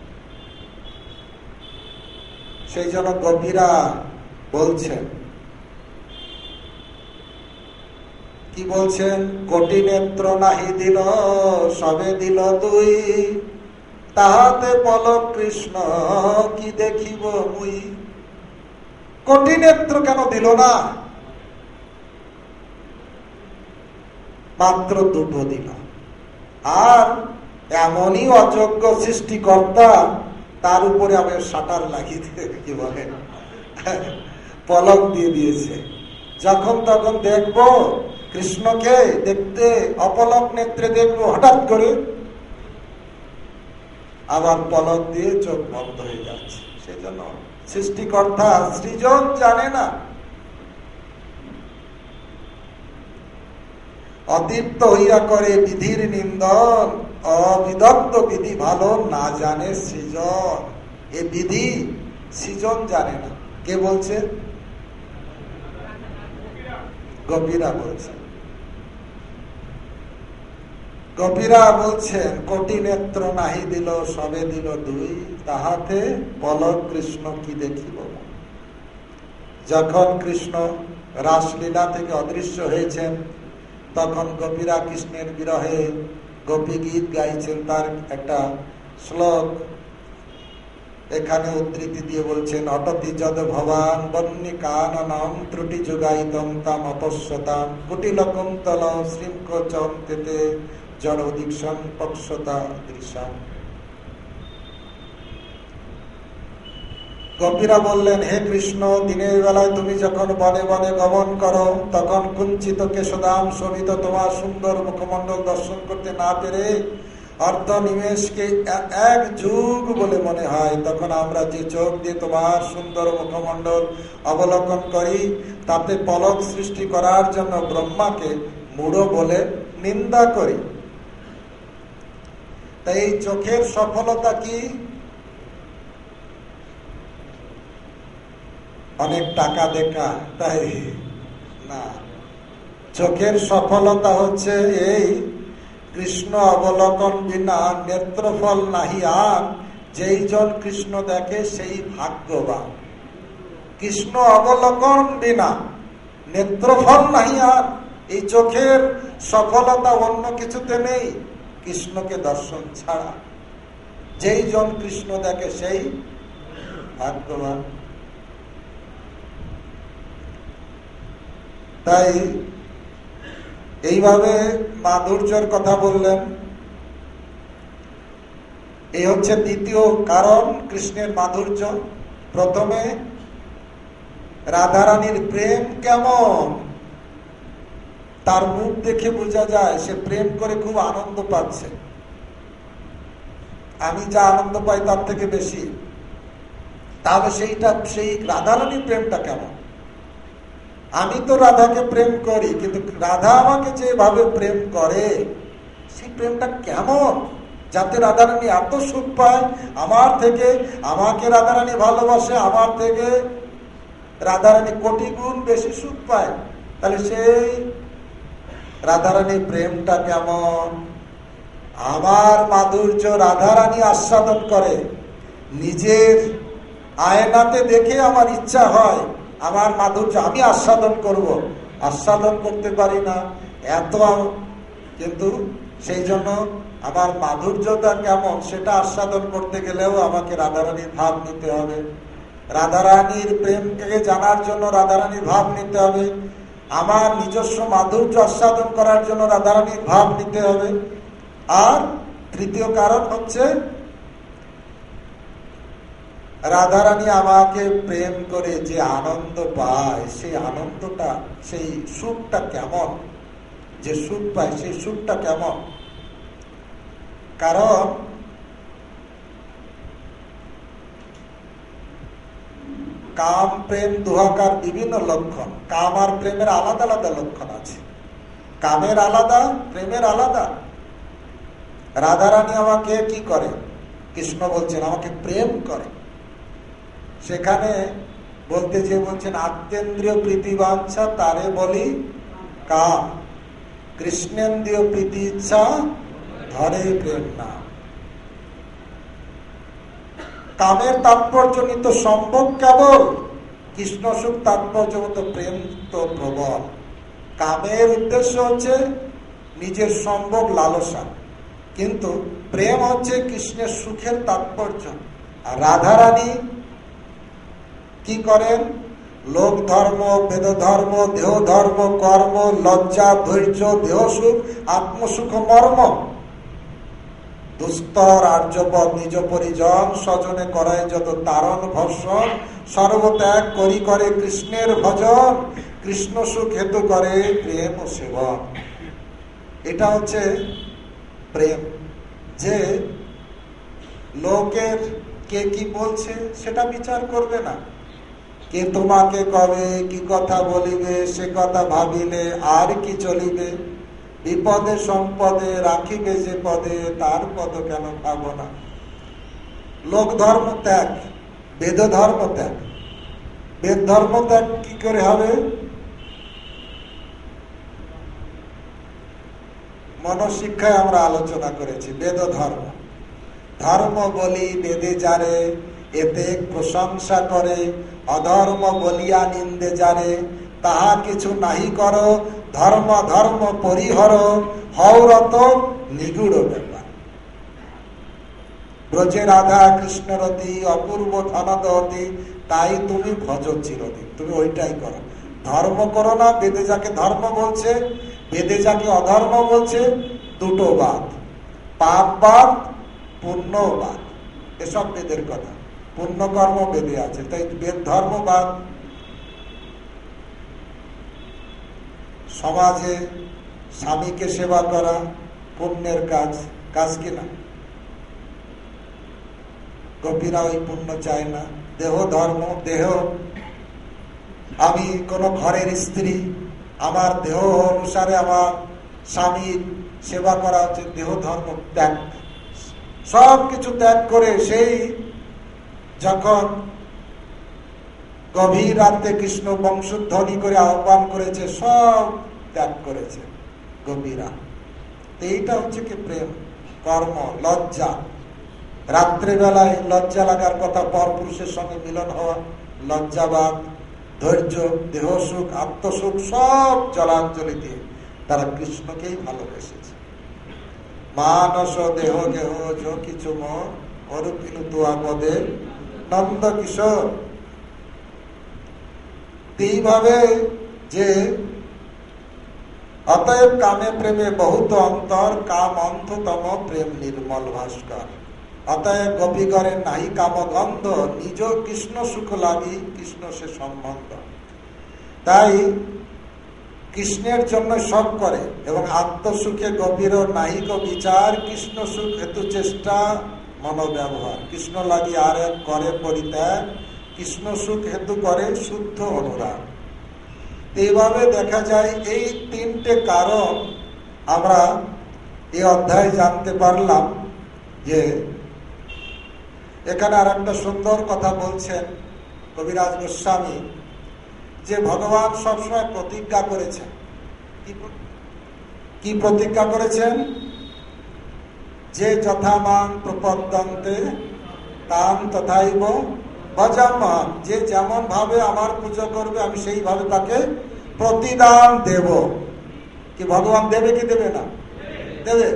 S1: সেই জন্য কবিরা বলছেন, কি বলছেন? কোটি নেত্র নাহি দিল, সবে দিল দুই, তাহাতে পলক কৃষ্ণ কি দেখিব মুই। কোটি নেত্র কেন দিল না? মাত্র দুটো দিল। আর এমনই অযোগ্য সৃষ্টিকর্তা, তার উপরে আবার শাটার লাগিয়ে কি বলে পলক দিয়ে দিয়েছে। যখন তখন দেখবো কৃষ্ণকে, দেখতে অপলক নেত্রে দেখবো, হঠাৎ করে আবার পলক দিয়ে চোখ বন্ধ হয়ে যাচ্ছে। সেজন্য সৃষ্টিকর্তা সৃজন জানে না, অদীপ্ত হইয়া করে বিধির নিন্দন, অবিদগ্ধ বিধি ভালো না জানে সৃজন। এ বিধি সৃজন জানে না। কে বলছে? গোপীরা বলছে। গোপীরা বলছেন, কোটি নেত্র নাহি দিল সবে দিল দুই, তাহাতে পলক কৃষ্ণ কি দেখিব। যখন কৃষ্ণ রাসলীলা থেকে অদৃশ্য হয়েছেন, তখন গোপীরা কৃষ্ণের বিরহে গোপী গীত গাইছেন। তার একটা শ্লোক এখানে উদ্ধৃতি দিয়ে বলছেন, অটতি যদ ভবান বন্যী কাননম ত্রুটি যুগায়িতম তাম অপশ্যতাম কুটিলকম তল শৃঙ্খ চন্তেতে জড় দীক্ষণ পক্ষতা দৃশ্যম। গোপীরা বললেন, হে কৃষ্ণ, দিনের বেলায় তুমি যখন বনে বনে গমন করো, তখন কুঞ্চিত কেশদাম শোভিত তোমার সুন্দর মুখমণ্ডল দর্শন করতে না পেরে অর্ধ নিমেষকে এক যুগ বলে মনে হয়। তখন আমরা যে চোখ দিয়ে তোমার সুন্দর মুখমণ্ডল অবলোকন করি, তাতে পলক সৃষ্টি করার জন্য ব্রহ্মাকে মূঢ় বলে নিন্দা করি। তাই এই চোখের সফলতা কি? অনেক টাকা দেখা তাই না। চোখের সফলতা হচ্ছে এই, কৃষ্ণ অবলোকন বিনা নেত্রফল নাহি আর, যেই জন কৃষ্ণ দেখে সেই ভাগ্যবান। কৃষ্ণ অবলোকন বিনা নেত্রফল নাহি আর, এই চোখের সফলতা অন্য কিছুতে নেই, কৃষ্ণকে দর্শন ছাড়া। যেই জন কৃষ্ণ দেখে সেই ভাগ্যবান। তাই এইভাবে মাধুর্যের কথা বললেন। এই হচ্ছে দ্বিতীয় কারণ কৃষ্ণের মাধুর্য। প্রথমে রাধারানীর প্রেম কেমন, তার মুখ দেখে বোঝা যায় সে প্রেম করে খুব আনন্দ পাচ্ছে। আমি যা আনন্দ পাই তার থেকে বেশি। তাহলে সেই রাধারানীর প্রেমটা কেমন? আমি তো রাধাকে প্রেম করি, কিন্তু রাধা আমাকে যেভাবে প্রেম করে, সেই প্রেমটা কেমন, যাতে রাধারানী এত সুখ পায় আমার থেকে, আমাকে রাধারানী ভালোবাসে, আমার থেকে রাধারানী কোটি গুণ বেশি সুখ পায়। তাহলে সেই রাধারানী প্রেমটা কেমন? আমার মাধুর্য রাধারানী আস্বাদন করে, নিজের আয়নাতে দেখে আমার ইচ্ছা হয় আমার মাধুর্য আমি আস্বাদন করব, আস্বাদন করতে পারি না এত। কিন্তু সেই জন্য আমার মাধুর্যটা কেমন সেটা আস্বাদন করতে গেলেও আমাকে রাধারানীর ভাব নিতে হবে। রাধারানীর প্রেমকে জানার জন্য রাধারানীর ভাব নিতে হবে। আমার নিজস্ব মাধুর্য আস্বাদন করার জন্য রাধারানীর ভাব নিতে হবে। আর তৃতীয় কারণ হচ্ছে, রাধারানী আমাকে প্রেম করে যে আনন্দ পায়, সেই আনন্দটা, সেই সুখটা কেমন, যে সুখ পায় সেই সুখটা কেমন। কারণ কাম প্রেম দুহাকার বিভিন্ন লক্ষণ। কাম আর প্রেমের আলাদা আলাদা লক্ষণ আছে। কামের আলাদা, প্রেমের আলাদা। রাধারানী আমাকে কি করে? কৃষ্ণ বলছেন আমাকে প্রেম করে। সেখানে বলতে যে বলছেন আত্মেন্দ্রিয় প্রীতি বাঞ্ছা তারে বলি কাম, কৃষ্ণেন্দ্রিয় প্রীতি ইচ্ছা ধরে প্রেম না। কামের তাৎপর্যনিত সম্ভব কেবল, কৃষ্ণ সুখ তাৎপর্যমত প্রেম তো প্রবল। কামের উদ্দেশ্য হচ্ছে নিজের সম্ভব লালসা, কিন্তু প্রেম হচ্ছে কৃষ্ণের সুখের তাৎপর্য। আর রাধারানী কি করেন? লোক ধর্ম, বেদ ধর্ম, দেহ ধর্ম, কর্ম, লজ্জা, ধৈর্য, দেহ সুখ, আত্মসুখ, মর্ম, দুস্তর আর্যপদ নিজ পরিজন স্বজনে করায় যত তারণ ভর্ষণ, সর্বত্যাগ করি করে কৃষ্ণের ভজন, কৃষ্ণ সুখ হেতু করে প্রেম ও সেবন। এটা হচ্ছে প্রেম, যে লোকের কে কি বলছে সেটা বিচার করবে না, কে তোমাকে কবে কি কথা বলিবে সে কথা ভাবিলে আর কি চলিবে, বিপদে সম্পদে রাখিবে যে পদে তার পদ কেন পাবো না। লোক ধর্ম ত্যাগ, বেদ ধর্ম ত্যাগ। বেদ ধর্ম ত্যাগ কি করে হবে? মনশিক্ষায় আমরা আলোচনা করেছি বেদ ধর্ম। ধর্ম বলি বেদে যারে, এতে প্রশংসা করে, অধর্ম বলিয়া নিন্দে যারে, তাহা কিছু নাহি করো, ধর্ম ধর্ম পরিহর, হৌরত নিগুড় ব্যাপার। ব্রজে রাধা কৃষ্ণরতি, অপূর্ব ধনদতি, তাই তুমি ভজ চিরদিন। তুমি ওইটাই করো, ধর্ম করো না। বেদে যাকে ধর্ম বলছে, বেদে যাকে অধর্ম বলছে, দুটো বাদ, পাপবাদ পুণ্যবাদ, এসব বেদের কথা। পুণ্যকর্ম বেদে আছে, তাই বেদ ধর্মবাদ। সমাজে স্বামীকে সেবা করা পুণ্যের কাজ, কাজ কিনা? গোপীরা ওই পুণ্য চায় না। দেহ ধর্ম, দেহ, আমি কোন ঘরের স্ত্রী, আমার দেহ অনুসারে আমার স্বামীর সেবা করা হচ্ছে, দেহ ধর্ম ত্যাগ। সব কিছু ত্যাগ করে সেই যখন গভীর রাতে কৃষ্ণ বংশধ্বনি করে আহ্বান করেছে, সব ত্যাগ করেছে গোপীরা। এইটা হচ্ছে কি প্রেম। কর্ম, লজ্জা, রাত্রেবেলায় লজ্জা লাগার কথা, পরপুরুষের সঙ্গে মিলন হওয়া, লজ্জাবাদ, ধৈর্য, দেহ সুখ, আত্মসুখ, সব জলাঞ্জলি দিয়ে তারা কৃষ্ণকেই ভালোবেসেছে। মানস দেহ গেহ যো কিছু মন, অরূপিনু তুয়া পদে নন্দ কিশোর। এইভাবে যে অতএব কামে প্রেমে বহুত অন্তর, কাম অন্ততম প্রেম নির্মল ভাস্কর। অতএব গোপীগণের নাহি কাম গন্ধ, নিজ কৃষ্ণ সুখ লাগি কৃষ্ণ সে সম্বন্ধ। তাই কৃষ্ণের জন্য সব করে, এবং আত্মসুখে গভীর নাহিক বিচার, কৃষ্ণ সুখ হেতু চেষ্টা মনোব্যবহার। কৃষ্ণ লাগি আর এক করে পরিত্যাগ, কৃষ্ণ সুখ হেতু করে শুদ্ধ অনুরাগ। এইভাবে দেখা যায় এই তিনটে কারণ আমরা এই অধ্যায়ে জানতে পারলাম। যে এখানে আর একটা সুন্দর কথা বলছেন কবিরাজ গোস্বামী, যে ভগবান সবসময় প্রতিজ্ঞা করেছেন। কি প্রতিজ্ঞা করেছেন? যে যথামান প্রপদ্যন্তে তান তথাইব ভজাম্যহম। যে যেমন ভাবে আমার পুজো করবে আমি সেইভাবে তাকে প্রতিদান দেব। কি ভগবান দেবে কি দেবে না? দেবে।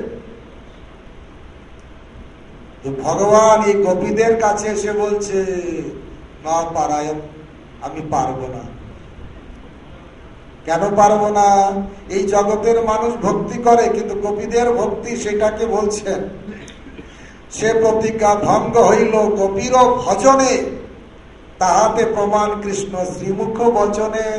S1: তো ভগবান এই গোপীদের কাছে এসে বলছে, না পারায়ণ, আমি পারবো না। কেন পারবো না? এই জগতের মানুষ ভক্তি করে, কিন্তু গোপীদের ভক্তি সেটাকে বলছেন। সে প্রতিজ্ঞা ভঙ্গ হইল গোপীর ভজনে, তাহাতে প্রমাণ কৃষ্ণ শ্রীমুখ বচনে।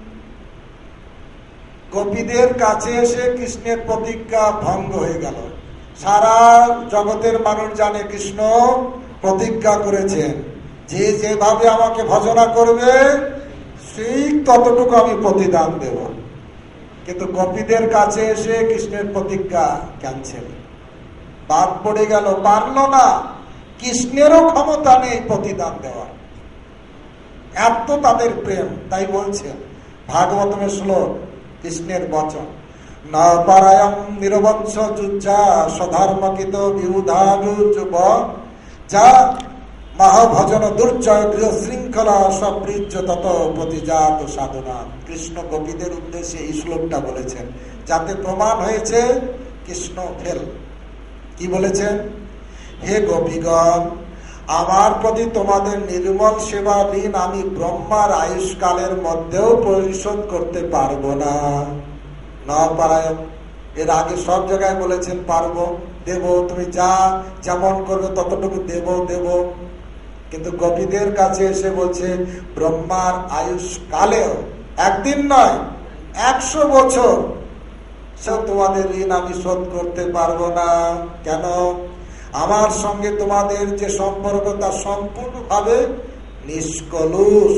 S1: গোপীদের কাছে এসে কৃষ্ণের প্রতিজ্ঞা ভঙ্গ হয়ে গেল। সারা জগতের মানুষ জানে কৃষ্ণ প্রতিজ্ঞা করেছেন, যে যেভাবে আমাকে ভজনা করবে সেই ততটুকু আমি প্রতিদান দেব। কিন্তু গোপীদের কাছে এসে কৃষ্ণের প্রতিজ্ঞা ক্যান্সেল, বাদ পড়ে গেল, পারল না। কৃষ্ণেরও ক্ষমতা নেই প্রতিদান দেওয়ার, এত তাদের প্রেম। তাই বলছেন ভাগবতমের শ্লোক, কৃষ্ণের বচন, না পারায়ণ নিরবচ্ছ যুজ্জা স্বধর্মকিত বিউধানুযুব, যা মহাভজন দুর্জয় গৃহ শৃঙ্খলা সবৃজ্য তত প্রতিজাত সাধনা। কৃষ্ণ গোপীদের উদ্দেশ্যে এই শ্লোকটা বলেছেন, যাতে প্রমাণ হয়েছে কৃষ্ণ ফেল। কি বলেছেন? হে গোপীগণ, আমার প্রতি তোমাদের নির্মল সেবা ঋণ আমি ব্রহ্মার আয়ুষ্কালের মধ্যেও পরিশোধ করতে পারবো না। না পারায়ণ, এর আগে সব জায়গায় বলেছেন পারবো, দেব, তুমি যা যেমন করবে ততটুকু দেব দেব। কিন্তু গোপীদের কাছে এসে বলছে ব্রহ্মার আয়ুষ কালেও, একদিন নয় 100 বছর সব তোমাদের ঋণ আমি শোধ করতে পারবো না। কেন? আমার সঙ্গে তোমাদের যে সম্পর্ক তা সম্পূর্ণভাবে নিষ্কলুষ,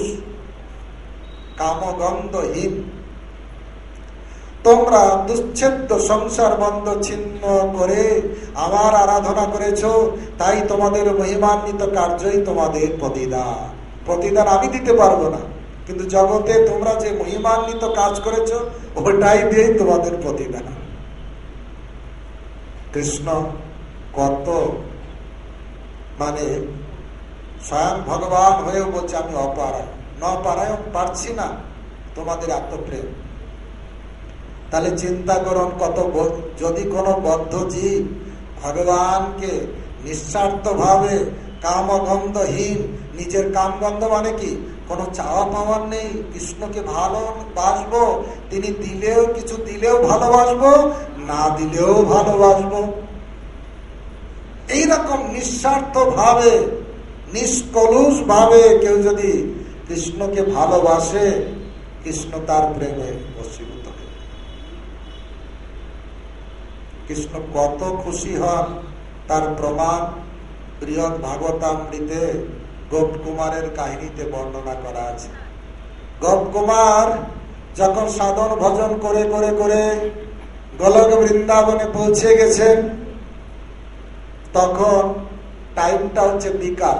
S1: কামগন্ধহীন। তোমরা দুচ্ছেদ্য সংসার বন্ধ ছিন্ন করে আমার আরাধনা করেছো, তাই তোমাদের মহিমান্বিত কার্যই তোমাদের প্রতিদান। প্রতিদান আমি দিতে পারবো না, কিন্তু জগতে তোমরা যে মহিমান্বিত কাজ করেছো ওটাই দিয়েই তোমাদের প্রতিদান। কৃষ্ণ কত স্বয়ং ভগবান হয়েও বলছে আমি অপারায়ণ, নপারায়ণ পারছি না তোমাদের এত প্রেম। তাহলে চিন্তা করুন, কত যদি কোনো বদ্ধ জীব ভগবানকে নিঃস্বার্থ ভাবে কামগন্ধহীন, নিজের কামগন্ধ মানে কি, কোনো চাওয়া পাওয়ার নেই, কৃষ্ণকে ভালোবাসবো, তিনি দিলেও কিছু দিলেও ভালোবাসবো, না দিলেও ভালোবাসবো, এইরকম নিঃস্বার্থ ভাবে নিষ্কলুষ ভাবে কেউ যদি কৃষ্ণকে ভালোবাসে, কৃষ্ণ তার প্রেমে বশীভূত হয়। কৃষ্ণ কত খুশি হন তার প্রমাণ বৃহৎ ভাগবতামৃতে গোপকুমারের কাহিনীতে বর্ণনা করা আছে। গোপকুমার যখন সাধন ভজন করে করে করে গোলক বৃন্দাবনে পৌঁছে গেছেন, তখন টাইমটা হচ্ছে বিকাল।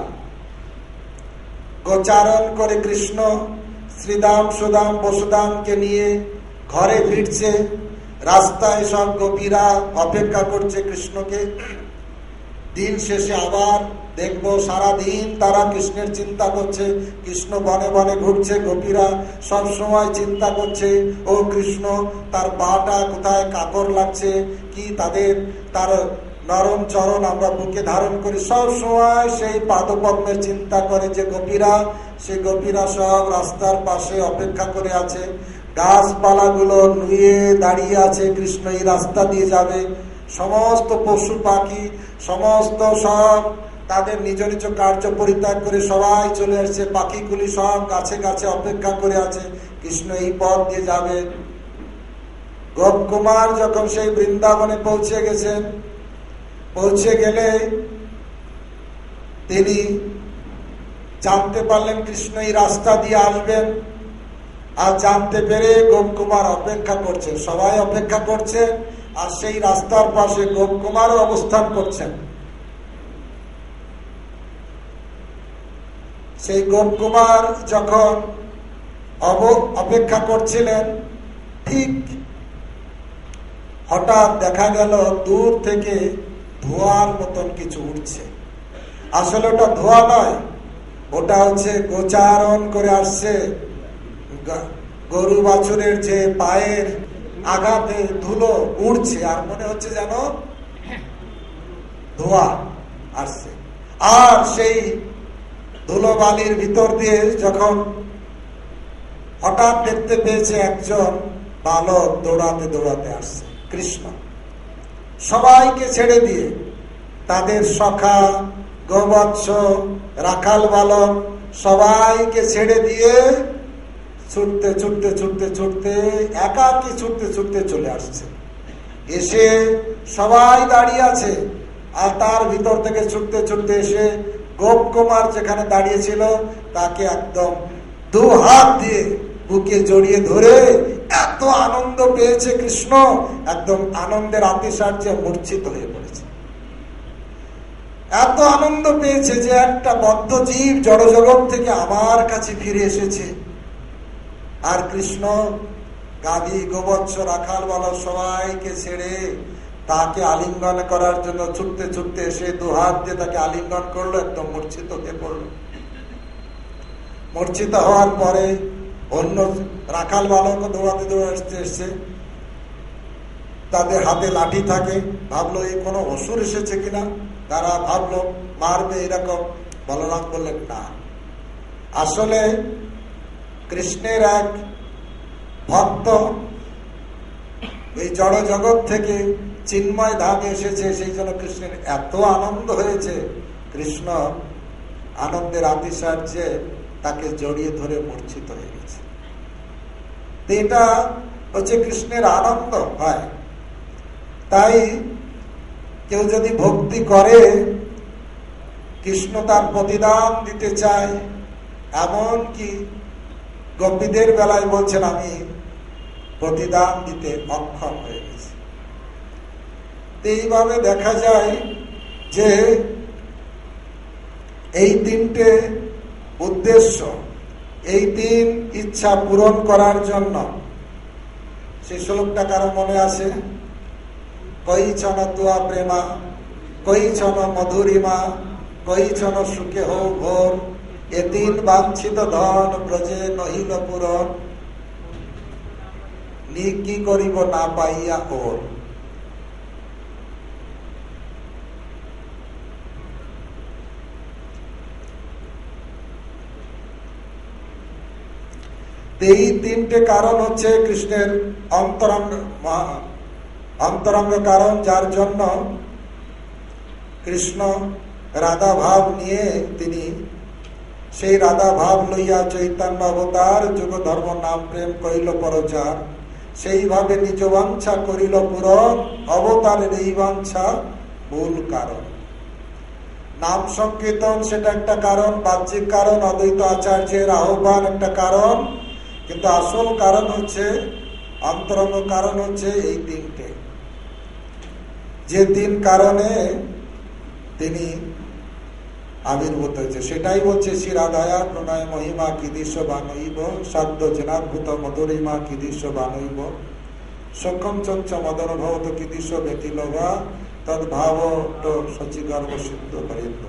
S1: গোচারণ করে কৃষ্ণ শ্রীদাম সুদাম বসুদামকে নিয়ে ঘরে ফিরছে। রাস্তায় সব গোপীরা অপেক্ষা করছে কৃষ্ণকে। দিন শেষে আবার দেখবো সারাদিন তারা কৃষ্ণের চিন্তা করছে। কৃষ্ণ বনে বনে ঘুরছে, গোপীরা সব সময় চিন্তা করছে ও কৃষ্ণ তার পাটা কোথায় কাকড় লাগছে, কি তার নরম চরণ আমরা বুকে ধারণ করি, সব সময় সেই পাদপদ্মের চিন্তা করে যে গোপীরা, সেই গোপীরা সব রাস্তার পাশে অপেক্ষা করে আছে। গাছপালাগুলো নুয়ে দাঁড়িয়ে আছে, কৃষ্ণ এই রাস্তা দিয়ে যাবে। সমস্ত পশু পাখি সমস্ত সব তাদের নিজ নিজ কার্য পরিত্যাগ করে সবাই চলে আসছে। পাখিগুলি সব গাছে গাছে অপেক্ষা করে আছে, কৃষ্ণ এই পথ দিয়ে যাবে। গোপকুমার যখন সেই বৃন্দাবনে পৌঁছে গেছেন, পৌঁছে গেলে তিনি জানতে পারলেন কৃষ্ণ এই রাস্তা দিয়ে আসবেন। আর জানতে পেরে গোপকুমার অপেক্ষা করছে, সবাই অপেক্ষা করছে, আর সেই রাস্তার পাশে গোপকুমারও অবস্থান করছেন। সেই গোপকুমার যখন অপেক্ষা করছিলেন, ঠিক হঠাৎ দেখা গেল দূর থেকে ধোঁয়ার মতন কিছু উঠছে। আসলে ওটা ধোঁয়া নয়, ওটা হচ্ছে গোচারণ করে আসছে গরু বাছুরের যে পায়ের আঘাতে ধুলো উড়ছে, আর মনে হচ্ছে যেন ধোঁয়া আসছে। আর সেই ধুলো বালির ভিতর দিয়ে যখন হঠাৎ দেখতে পেয়েছে একজন বালক দৌড়াতে দৌড়াতে আসছে। কৃষ্ণ সবাইকে ছেড়ে দিয়ে, তাদের সখা গোবৎস রাখাল বালক সবাইকে ছেড়ে দিয়ে ছুটতে ছুটতে ছুটতে ছুটতে একাকী ছুটতে ছুটতে চলে আসছে। এসে সবাই দাঁড়িয়ে আছে, আর তার ভিতর থেকে ছুটতে ছুটতে এসে গোপকুমার যেখানে দাঁড়িয়ে ছিল তাকে একদম 2 হাত দিয়ে বুকে জড়িয়ে ধরে এত আনন্দ পেয়েছে কৃষ্ণ, একদম আনন্দের আতিশয্যে মূর্ছিত হয়ে পড়েছে। এত আনন্দ পেয়েছে যে একটা বদ্ধ জীব জড়জগৎ থেকে আমার কাছে ফিরে এসেছে। আর কৃষ্ণ গাভী গোবৎস রাখাল বালক সবাইকে ছেড়ে তাকে আলিঙ্গন করার জন্য ছুটতে ছুটতে এসে 2 হাত দিয়ে তাকে আলিঙ্গন করলো, একদম মূর্ছিত হয়ে পড়ল। মূর্ছিত হওয়ার পরে অন্য রাখাল বালক দৌড়াতে দৌড়াতে এসছে, তাদের হাতে লাঠি থাকে। ভাবলো এই কোনো অসুর এসেছে কিনা, তারা ভাবলো মারবে এরকম। বলরাম বললেন না, আসলে কৃষ্ণের এক ভক্ত এই জড় জগৎ থেকে চিন্ময় ধামে এসেছে, সেই জন্য কৃষ্ণের এত আনন্দ হয়েছে, কৃষ্ণ আনন্দের আতিশয্যে তাকে জড়িয়ে ধরে মূর্ছিত হয়ে গেছে। এটা হচ্ছে কৃষ্ণের আনন্দ হয়। তাই কেউ যদি ভক্তি করে, কৃষ্ণ তার প্রতিদান দিতে চায়, এমন কি গোপীদের বেলায় বলছেন আমি প্রতিদান দিতে অক্ষম হয়ে গেছি। এইভাবে দেখা যায় যে এই তিনটে উদ্দেশ্য, এই তিন ইচ্ছা পূরণ করার জন্য, সেই শ্লোকটা কারো মনে আছে? কইছন তুয়া প্রেমা, কইছন মধুরিমা, কইছন সুখে হো ভোর, এ তিন বাঞ্ছিত ধন ব্রজে নহিল পূরণ, নি কি করিব না পাইয়া ওর। এই তিনটে কারণ হচ্ছে কৃষ্ণের অন্তরঙ্গ কারণ, যার জন্য কৃষ্ণ রাধা ভাব নিয়ে তিনি সেই রাধা ভাব লইয়া চৈতন্য অবতার যুগ ধর্ম নাম প্রেম করিল প্রচার, সেইভাবে নিজ বাঞ্ছা করিল পূরণ, অবতারের এই বাঞ্ছা মূল কারণ। নাম সংকীর্তন সেটা একটা কারণ, বাহ্যিক কারণ, অদ্বৈত আচার্যের আহ্বান একটা কারণ, কিন্তু আসল কারণ হচ্ছে, অন্তরঙ্গ কারণ হচ্ছে এই তিনটে। যে তিন কারণে তিনি আবির্ভূত হয়েছে সেটাই বলছে শ্রী রাধায়া প্রণয় মহিমা কিদৃশ বানইব, সাধ্য জনাভূত মধুরিমা কিদৃশ বানইব, সক্ষম চঞ্চ মদন ভবত কিদৃশ ব্যতিলভা, তদ্ভাব সচিগর্ভ সিদ্ধ করিত।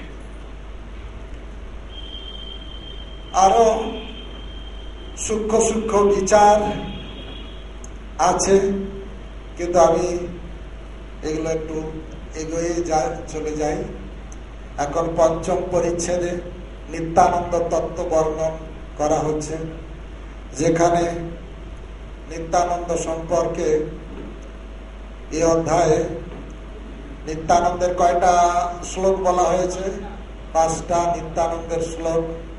S1: আরো সূক্ষ্ম সূক্ষ্ম বিচার আছে, কিন্তু আমি এগুলো একটু এগিয়ে চলে যাই। এখন পঞ্চম পরিচ্ছেদে নিত্যানন্দ তত্ত্ব বর্ণন করা হচ্ছে, যেখানে নিত্যানন্দ সম্পর্কে এই অধ্যায়ে নিত্যানন্দের কয়টা শ্লোক বলা হয়েছে? 5টা নিত্যানন্দের শ্লোক।